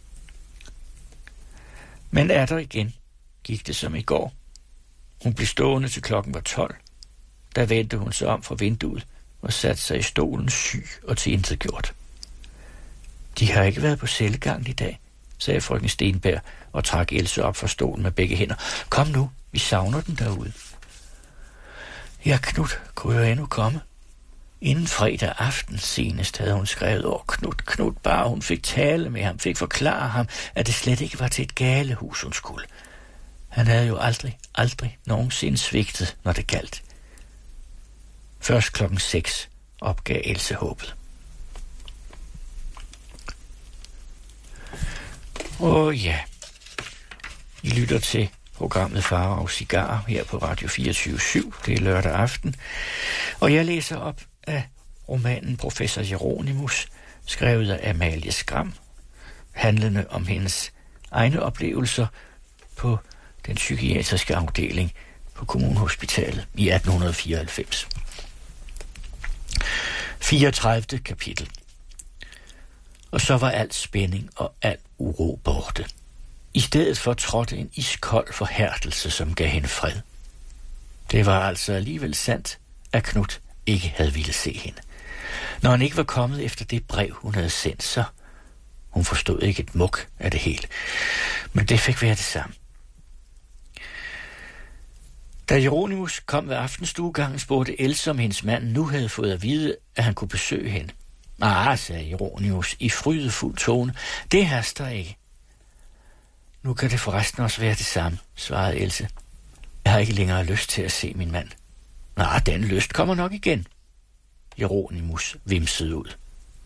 S4: Men atter igen gik det som i går. Hun blev stående til klokken var 12. Der vendte hun sig om fra vinduet og satte sig i stolen syg og tilintetgjort. De har ikke været på cellegangen i dag, sagde frøken Stenberg og trak Else op fra stolen med begge hænder. Kom nu, vi savner den derude. Ja, Knut kunne jo endnu komme. Inden fredag aften senest havde hun skrevet over Knut, bare hun fik tale med ham, fik forklare ham, at det slet ikke var til et galehus, hun skulle. Han havde jo aldrig nogensinde svigtet, når det galt. Først klokken 6 opgav Else håbet. Ja, I lytter til programmet Faro og Cigarer her på Radio 24/7. Det er lørdag aften, og jeg læser op af romanen Professor Hieronymus, skrevet af Amalie Skram, handlende om hendes egne oplevelser på den psykiatriske afdeling på Kommunehospitalet i 1894. 34. kapitel. Og så var al spænding og al uro borte. I stedet for trådte en iskold forhærdelse, som gav hende fred. Det var altså alligevel sandt, at Knut ikke havde ville se hende. Når han ikke var kommet efter det brev, hun havde sendt, så hun forstod ikke et muk af det hele. Men det fik være det samme. Da Hieronymus kom ved aftenstuegangen, spurgte Else, om hendes mand nu havde fået at vide, at han kunne besøge hende. Sagde Hieronymus i frydefuld tone. Det haster ikke. Nu kan det forresten også være det samme, svarede Else. Jeg har ikke længere lyst til at se min mand. Den lyst kommer nok igen. Hieronymus vimsede ud.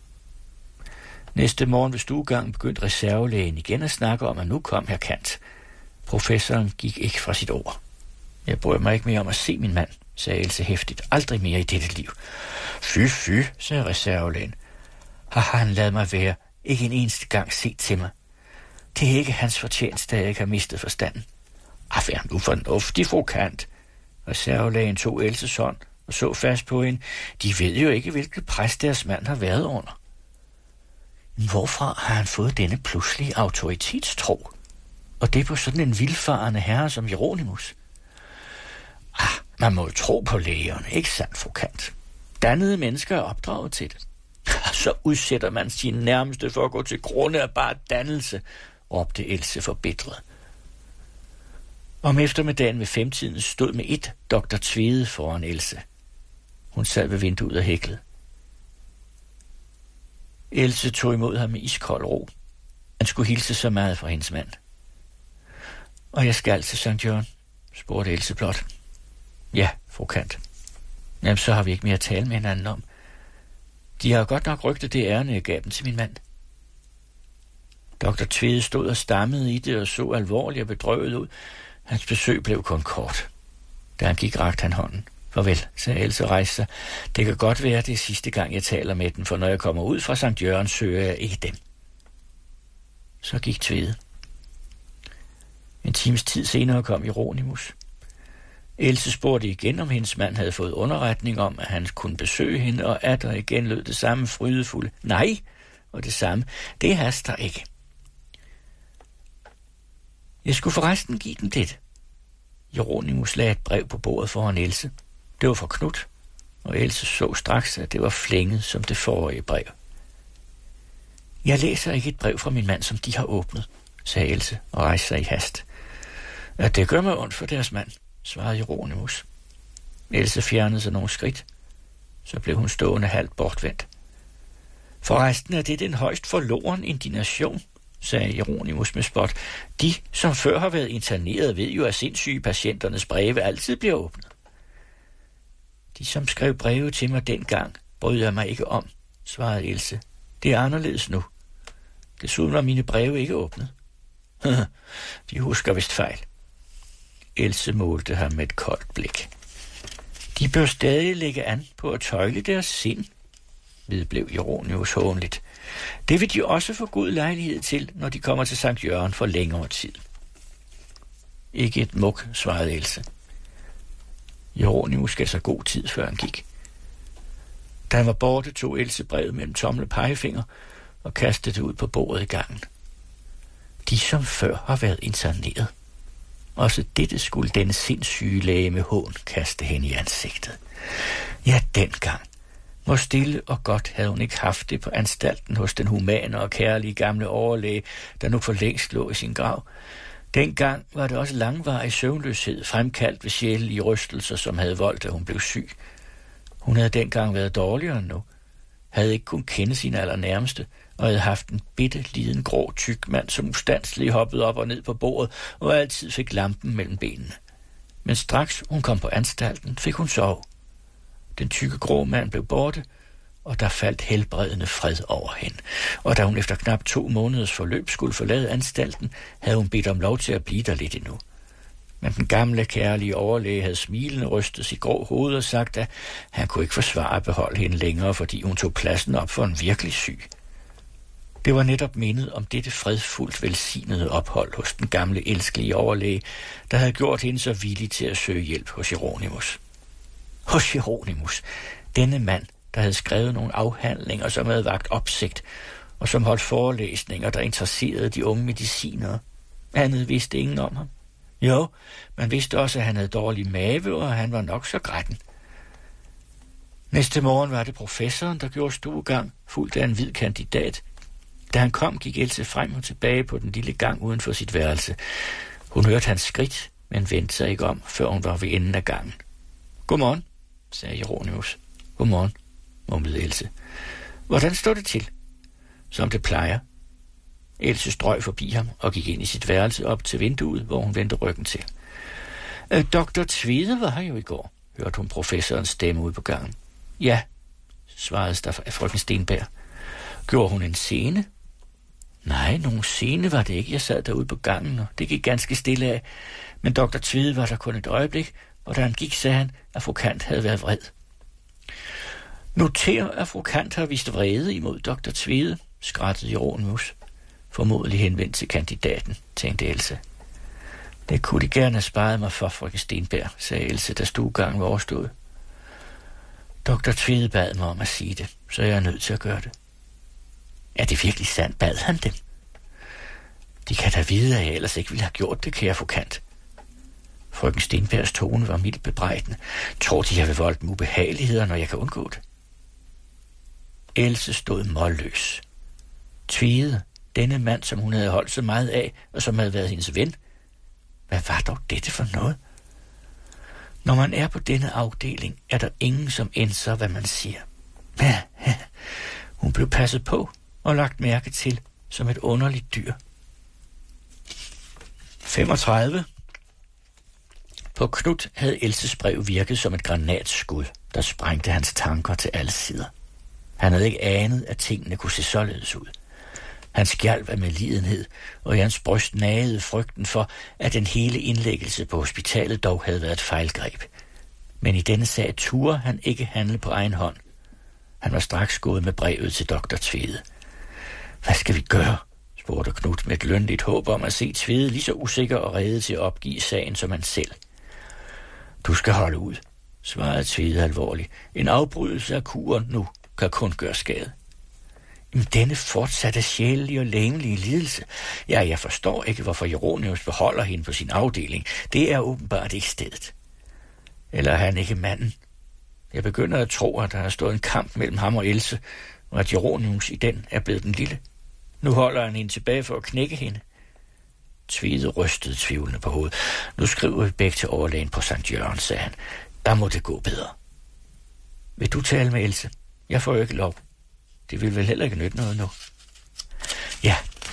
S4: Næste morgen ved stuegangen begyndte reservelægen igen at snakke om, at nu kom herr Kant. Professoren gik ikke fra sit ord. Jeg bryder mig ikke mere om at se min mand, sagde Else hæftigt. Aldrig mere i dette liv. Fy, sagde reservelægen. Har han ladet mig være, ikke en eneste gang set til mig. Det er ikke hans fortjeneste, at jeg ikke har mistet forstanden. Vær nu fornuftig, fru Kant. Reservelægen tog Elses hånd og så fast på hende. De ved jo ikke, hvilket pres deres mand har været under. Hvorfra har han fået denne pludselige autoritetstro? Og det på sådan en vildfarende herre som Hieronymus? Man må jo tro på lægerne, ikke sandt, fru Kant? Dannede mennesker er opdraget til det. Så udsætter man sine nærmeste for at gå til grunde af bare dannelse, råbte Else forbitret. Om eftermiddagen ved 5-tiden stod med et doktor Tvede foran Else. Hun sad ved vinduet og hæklede. Else tog imod ham med iskold ro. Han skulle hilse så meget fra hendes mand. Og jeg skal til St. Jørgen, spurgte Else blot. Ja, fru Kant. Jamen, så har vi ikke mere at tale med hinanden om. De har godt nok rygtet det ærende, jeg gav dem til min mand. Dr. Tvede stod og stammede i det og så alvorligt og bedrøvet ud. Hans besøg blev kun kort. Da han gik, rakte han hånden. Farvel, sagde Else og rejste sig. Det kan godt være, det er sidste gang, jeg taler med den, for når jeg kommer ud fra St. Jørgen, søger jeg ikke dem. Så gik Tvede. En times tid senere kom Hieronymus. Else spurgte igen, om hendes mand havde fået underretning om, at han kunne besøge hende, og atter igen lød det samme frydefulde. Nej, og det samme. Det haster ikke. Jeg skulle forresten give dem det. Hieronymus lagde et brev på bordet foran Else. Det var fra Knut, og Else så straks, at det var flænget som det forrige brev. Jeg læser ikke et brev fra min mand, som de har åbnet, sagde Else og rejste sig i hast. At det gør mig ondt for deres mand, svarede Hieronymus. Else fjernede sig nogle skridt. Så blev hun stående halvt bortvendt. Forresten er det den højst forloren indignation, sagde Hieronymus med spot. De, som før har været interneret, ved jo, at sindssyge patienternes breve altid bliver åbnet. De, som skrev breve til mig dengang, bryder jeg mig ikke om, svarede Else. Det er anderledes nu. Desuden var mine breve ikke åbnet. De husker vist fejl. Else målte ham med et koldt blik. De bør stadig lægge an på at tøjle deres sind, vedblev Hieronymus hånligt. Det vil de også få god lejlighed til, når de kommer til St. Jørgen for længere tid. Ikke et muk, svarede Else. Hieronymus gav sig god tid, før han gik. Da han var borte, tog Else brevet mellem tommel og pegefinger og kastede det ud på bordet i gangen. De, som før har været interneret. Også dette skulle denne sindssyge læge med hån kaste hende i ansigtet. Ja, dengang. Hvor stille og godt havde hun ikke haft det på anstalten hos den humane og kærlige gamle overlæge, der nu for længst lå i sin grav. Dengang var det også langvarig søvnløshed, fremkaldt ved sjælelige rystelser, som havde voldt, at hun blev syg. Hun havde dengang været dårligere end nu, havde ikke kun kende sine allernærmeste, og havde haft en bitte, liden, grå, tyk mand, som ustandsligt hoppede op og ned på bordet, og altid fik lampen mellem benene. Men straks hun kom på anstalten, fik hun sove. Den tykke, grå mand blev borte, og der faldt helbredende fred over hende. Og da hun efter knap 2 måneders forløb skulle forlade anstalten, havde hun bedt om lov til at blive der lidt endnu. Men den gamle, kærlige overlæge havde smilende rystet sit grå hoved og sagt, at han kunne ikke forsvare at beholde hende længere, fordi hun tog pladsen op for en virkelig syg. Det var netop mindet om dette fredfuldt velsignede ophold hos den gamle, elskelige overlæge, der havde gjort hende så villig til at søge hjælp hos Hieronymus. Hos Hieronymus, denne mand, der havde skrevet nogle afhandlinger, som havde vakt opsigt, og som holdt forelæsninger, der interesserede de unge medicinere. Andet vidste ingen om ham. Jo, man vidste også, at han havde dårlig mave, og han var nok så grætten. Næste morgen var det professoren, der gjorde stuegang, fulgt af en hvid kandidat. Da han kom, gik Else frem og tilbage på den lille gang uden for sit værelse. Hun hørte hans skridt, men vendte sig ikke om, før hun var ved enden af gangen. Godmorgen, sagde Hieronymus. Godmorgen, mumlede Else. Hvordan står det til? Som det plejer. Else strøg forbi ham og gik ind i sit værelse op til vinduet, hvor hun vendte ryggen til. Dr. Tvede var her jo i går, hørte hun professorens stemme ude på gangen. Ja, svarede frøken Stenberg. Gjorde hun en scene? Nej, nogen scene var det ikke. Jeg sad derude på gangen, og det gik ganske stille af. Men Dr. Tvede var der kun et øjeblik, og da han gik, sagde han, at fru Kant havde været vred. Noter, at fru Kant har vist vrede imod Dr. Tvede, skrattede Hieronymus. Formodentlig henvendt til kandidaten, tænkte Else. Det kunne de gerne have sparet mig for, frøken Stenberg, sagde Else, da stuegangen var overstået. Dr. Tvede bad mig om at sige det, så jeg er nødt til at gøre det. Er det virkelig sandt, bad han dem? De kan da vide, at jeg ellers ikke ville have gjort det, kære fru Kant. Frøken Stenbergs tone var mildt bebrejdende. Tror de, jeg vil volde dem ubehageligheder, når jeg kan undgå det? Else stod målløs. Tvede, denne mand, som hun havde holdt så meget af, og som havde været hendes ven. Hvad var dog dette for noget? Når man er på denne afdeling, er der ingen, som ændrer, hvad man siger. Hun blev passet på, og lagt mærke til som et underligt dyr. 35. På Knud havde Elses brev virket som et granatskud, der sprængte hans tanker til alle sider. Han havde ikke anet, at tingene kunne se således ud. Han skjalv af medlidenhed, og i hans bryst nagede frygten for, at den hele indlæggelse på hospitalet dog havde været et fejlgreb. Men i denne sag turde han ikke handle på egen hånd. Han var straks gået med brevet til doktor Tvede. Hvad skal vi gøre? Spurgte Knud med et lønligt håb om at se Tvede lige så usikker og rede til at opgive sagen som han selv. Du skal holde ud, svarede Tvede alvorligt. En afbrydelse af kuren nu kan kun gøre skade. Men denne fortsatte sjælelige og læmelige lidelse. Ja, jeg forstår ikke, hvorfor Jeronius beholder hende på sin afdeling. Det er åbenbart ikke stedet. Eller er han ikke manden? Jeg begynder at tro, at der har stået en kamp mellem ham og Else, og at Jeronius i den er blevet den lille. Nu holder han hende tilbage for at knække hende. Tvede rystede tvivlende på hovedet. Nu skriver vi begge til overlægen på Sankt Jørgen, sagde han. Der må det gå bedre. Vil du tale med Else? Jeg får jo ikke lov. Det vil vel heller ikke nytte noget nu. Ja.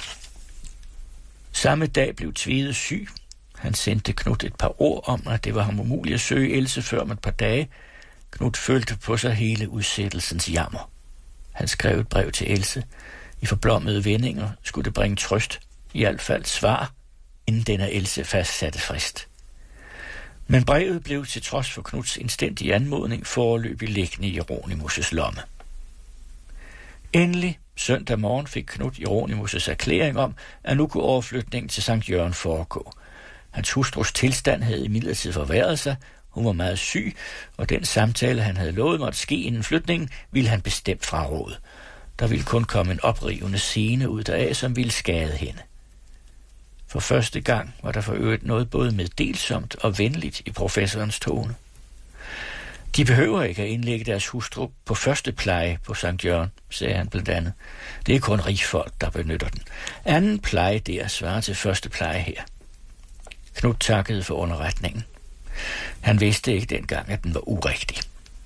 S4: Samme dag blev Tvede syg. Han sendte Knud et par ord om, at det var ham umuligt at søge Else før om et par dage. Knud følte på sig hele udsættelsens jammer. Han skrev et brev til Else. I forblommede vendinger skulle det bringe trøst, i hvert fald svar, inden denne Else fastsatte frist. Men brevet blev til trods for Knuds indstændige anmodning foreløbig liggende i Jeronimus' lomme. Endelig søndag morgen fik Knud Jeronimus' erklæring om, at nu kunne overflytningen til Sankt Jørgen foregå. Hans hustrus tilstand havde imidlertid forværret sig. Hun var meget syg, og den samtale, han havde lovet måtte ske inden flytningen, ville han bestemt fraråde. Der ville kun komme en oprivende scene ud deraf, som ville skade hende. For første gang var der for øvrigt noget både meddelsomt og venligt i professorens tone. De behøver ikke at indlægge deres hustru på første pleje på Sankt Jørgen, sagde han blandt andet. Det er kun rigfolk, der benytter den. Anden pleje der svarer til første pleje her. Knud takkede for underretningen. Han vidste ikke dengang, at den var urigtig.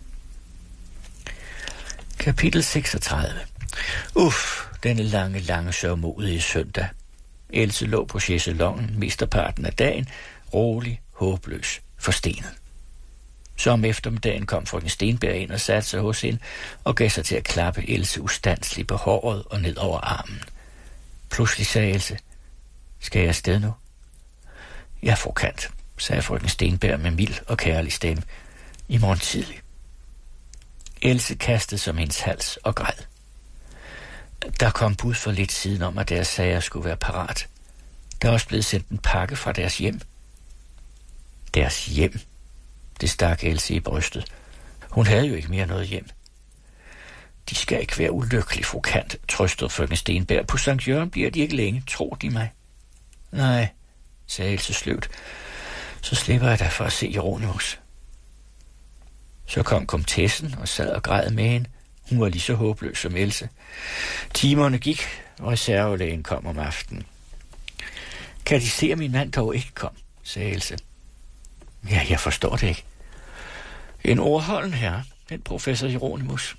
S4: Kapitel 36. Denne lange sørgmodige søndag. Else lå på chaiselongen mesterparten af dagen, rolig, håbløs, forstenet. Så om eftermiddagen kom frøken Stenberg ind og satte sig hos hende og gav sig til at klappe Else ustandsligt på håret og ned over armen. Pludselig sagde Else, skal jeg afsted nu? Ja, fru Kant, sagde frøken Stenberg med mild og kærlig stemme. I morgen tidlig. Else kastede som hendes hals og græd. Der kom bud for lidt siden om, at deres sager skulle være parat. Der er også blevet sendt en pakke fra deres hjem. Deres hjem? Det stak Else i brystet. Hun havde jo ikke mere noget hjem. De skal ikke være ulykkelige, fru Kant, trøstede frøken Stenberg. På Sankt Jørgen bliver de ikke længe, tror de mig. Nej, sagde Else sløvt. Så slipper jeg da for at se Jeronimus. Så kom komtessen og sad og græd med hende. Hun var lige så håbløs som Else. Timerne gik, og reservelægen kom om aftenen. Kan de se, at min mand dog ikke kom, sagde Else. Ja, jeg forstår det ikke. En ordholden herre, den professor Jeronimus.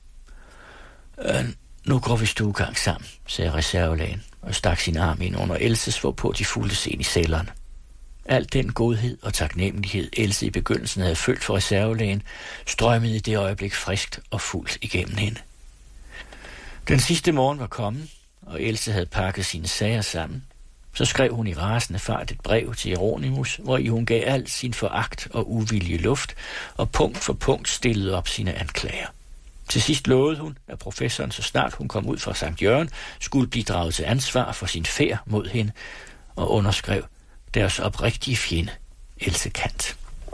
S4: Nu går vi stuegang sammen, sagde reservelægen og stak sin arm ind under Elses, hvorpå de fulgte sen i cellerne. Al den godhed og taknemmelighed, Else i begyndelsen havde følt for reservelægen, strømmede i det øjeblik friskt og fuldt igennem hende. Den sidste morgen var kommet, og Else havde pakket sine sager sammen. Så skrev hun i rasende fart et brev til Jeronimus, hvori hun gav al sin foragt og uvilje luft, og punkt for punkt stillede op sine anklager. Til sidst lovede hun, at professoren, så snart hun kom ud fra Sankt Jørgen, skulle blive draget til ansvar for sin færd mod hende, og underskrev deres oprigtige fjende, Else Kant.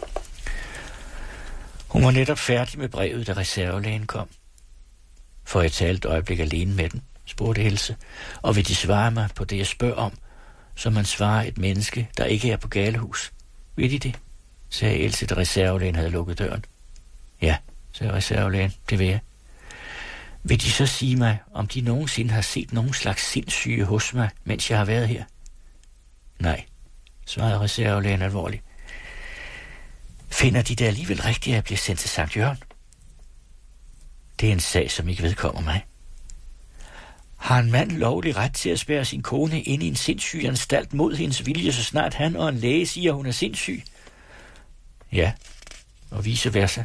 S4: Hun var netop færdig med brevet, da reservelægen kom. For jeg talte et øjeblik alene med den, spurgte Else, og vil de svare mig på det, jeg spørger om, som man svarer et menneske, der ikke er på galehus. Vil de det? Sagde Else, da reservelægen havde lukket døren. Ja, sagde reservelægen, det vil jeg. Vil de så sige mig, om de nogensinde har set nogen slags sindssyge hos mig, mens jeg har været her? Nej, svarede reservelægen alvorligt. Finder de det alligevel rigtigt, at jeg bliver sendt til Sankt Jørgen? Det er en sag, som ikke vedkommer mig. Har en mand lovlig ret til at spærre sin kone ind i en sindssyg anstalt mod hendes vilje, så snart han og en læge siger, at hun er sindssyg? Ja, og vice versa.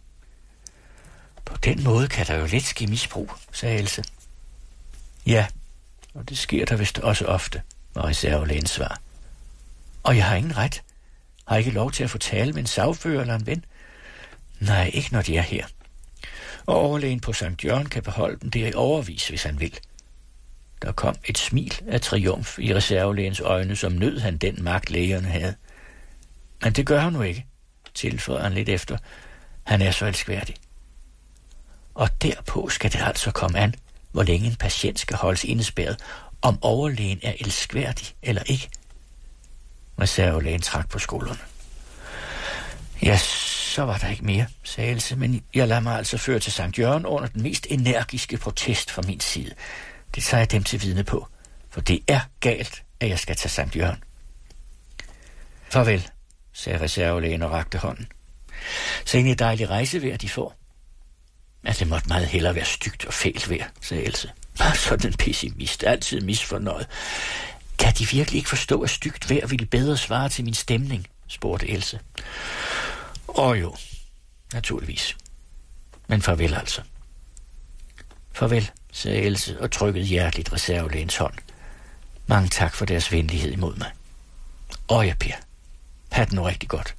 S4: På den måde kan der jo let ske misbrug, sagde Else. Ja, og det sker der vist også ofte, var reservelægens svar. Og jeg har ingen ret. Har ikke lov til at få tale med en sagfører eller en ven? Nej, ikke når de er her. Og overlægen på Sankt Jørgen kan beholde dem der i overvis, hvis han vil. Der kom et smil af triumf i reservelægens øjne, som nød han den magt, lægerne havde. Men det gør han nu ikke, tilføjer han lidt efter. Han er så elskværdig. Og derpå skal det altså komme an, hvor længe en patient skal holdes indespærret, om overlægen er elskværdig eller ikke. Reservelægen trak på skuldrene. Ja, så var der ikke mere, sagde Else, men jeg lader mig altså føre til Sankt Jørgen under den mest energiske protest fra min side. Det tager jeg dem til vidne på, for det er galt, at jeg skal til Sankt Jørgen. Farvel, sagde reservelægen og rakte hånden. Så en dejlig rejsevejr de får. At det måtte meget hellere være stygt og fælt vejr, sagde Else. Sådan en pessimist, altid misfornøjet. Kan de virkelig ikke forstå, at stygt vejr ville bedre svare til min stemning, spurgte Else. Jo, naturligvis. Men farvel altså. Farvel, sagde Else og trykkede hjerteligt reservelægens hånd. Mange tak for deres venlighed imod mig. Ja, Per. Ha' det nu rigtig godt.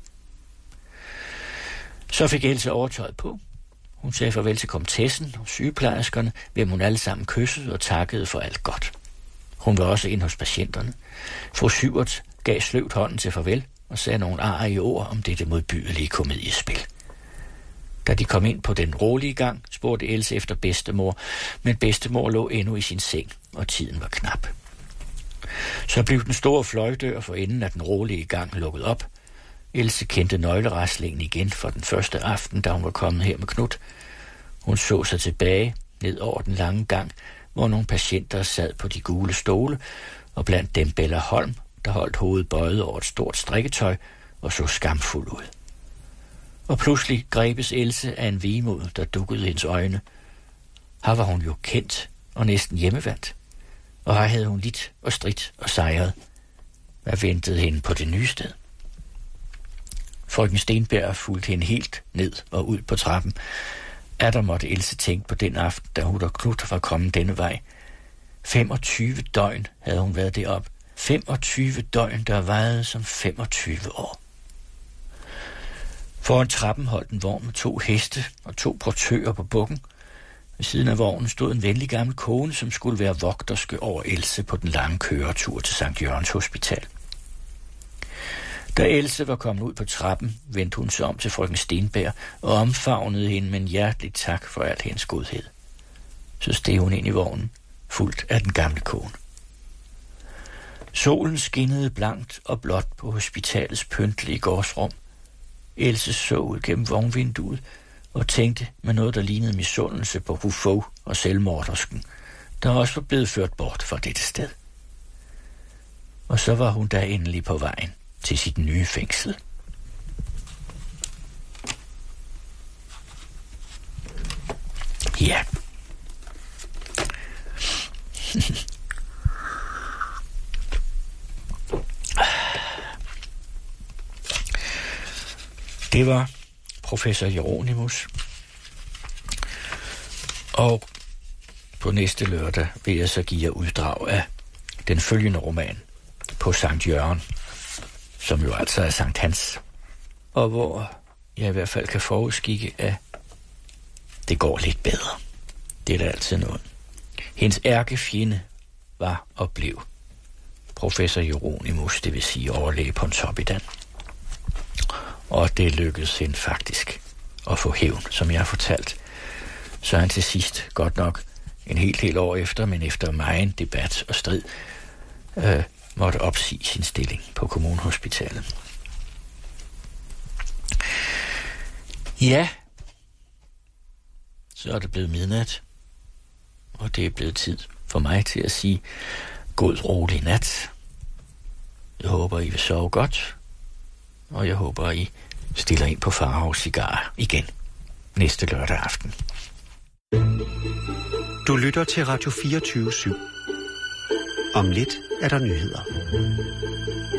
S4: Så fik Else overtøjet på. Hun sagde farvel til komtessen og sygeplejerskerne, hvem hun alle sammen kyssede og takkede for alt godt. Hun var også ind hos patienterne. Fru Syvert gav sløvt hånden til farvel og sagde nogle arige ord om dette modbydelige komediespil. Da de kom ind på den rolige gang, spurgte Else efter bedstemor, men bedstemor lå endnu i sin seng, og tiden var knap. Så blev den store fløjdør for enden af den rolige gang lukket op. Else kendte nøgleraslingen igen for den første aften, da hun var kommet her med Knut. Hun så sig tilbage ned over den lange gang, hvor nogle patienter sad på de gule stole, og blandt dem Bella Holm, der holdt hovedet bøjet over et stort strikketøj og så skamfuld ud. Og pludselig grebes Else af en vemod, der dukkede hendes øjne. Her var hun jo kendt og næsten hjemmevandt, og her havde hun lidt og stridt og sejret. Hvad ventede hende på det nye sted? Frøken Stenberg fulgte hende helt ned og ud på trappen. Der måtte Else tænke på den aften, da hun og Knut var kommet denne vej. 25 døgn havde hun været deroppe. 25 døgn, der vejede som 25 år. Foran trappen holdt en vogn med 2 heste og 2 portører på bukken. Ved siden af vognen stod en venlig gammel kone, som skulle være vogterske over Else på den lange køretur til Sankt Jørgens Hospital. Da Else var kommet ud på trappen, vendte hun sig om til frøken Stenberg og omfavnede hende med en hjertelig tak for al hendes godhed. Så steg hun ind i vognen, fulgt af den gamle kone. Solen skinnede blankt og blåt på hospitalets pyntelige gårdsrum. Else så ud gennem vognvinduet og tænkte med noget, der lignede misundelse på Ruffo og selvmordersken, der også var blevet ført bort fra dette sted. Og så var hun da endelig på vejen til sit nye fængsel. Ja. Det var professor Hieronymus. Og på næste lørdag vil jeg så give jer uddrag af den følgende roman på Sankt Jørgen, som jo altså er Sankt Hans, og hvor jeg i hvert fald kan forudskikke, at det går lidt bedre. Det er da altid noget. Hendes ærkefjende var og blev professor Hieronymus, det vil sige overlæge Pontoppidan. Og det lykkedes hende faktisk at få hævn, som jeg har fortalt. Så han til sidst, godt nok en helt år efter, men efter megen debat og strid, måtte opsige sin stilling på kommunehospitalet. Ja, så er det blevet midnat, og det er blevet tid for mig til at sige god rolig nat. Jeg håber, I vil sove godt, og jeg håber, I stiller ind på Farao Cigar igen næste lørdag aften.
S3: Du lytter til Radio 24/7. Om lidt er der nyheder.